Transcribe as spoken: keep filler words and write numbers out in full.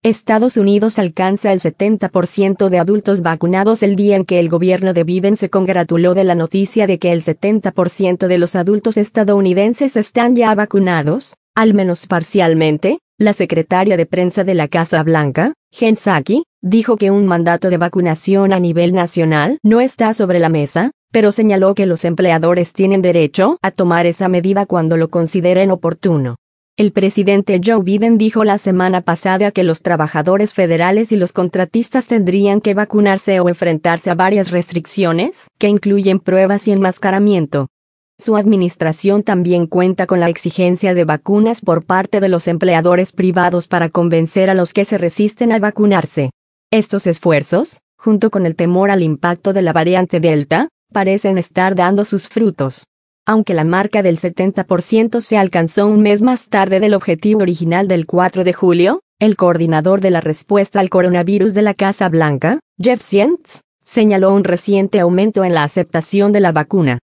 Estados Unidos alcanza el setenta por ciento de adultos vacunados el día en que el gobierno de Biden se congratuló de la noticia de que el setenta por ciento de los adultos estadounidenses están ya vacunados, al menos parcialmente. La secretaria de prensa de la Casa Blanca, Jen Psaki, dijo que un mandato de vacunación a nivel nacional no está sobre la mesa, pero señaló que los empleadores tienen derecho a tomar esa medida cuando lo consideren oportuno. El presidente Joe Biden dijo la semana pasada que los trabajadores federales y los contratistas tendrían que vacunarse o enfrentarse a varias restricciones, que incluyen pruebas y enmascaramiento. Su administración también cuenta con la exigencia de vacunas por parte de los empleadores privados para convencer a los que se resisten a vacunarse. Estos esfuerzos, junto con el temor al impacto de la variante Delta, parecen estar dando sus frutos. Aunque la marca del setenta por ciento se alcanzó un mes más tarde del objetivo original del cuatro de julio, el coordinador de la respuesta al coronavirus de la Casa Blanca, Jeff Zients, señaló un reciente aumento en la aceptación de la vacuna.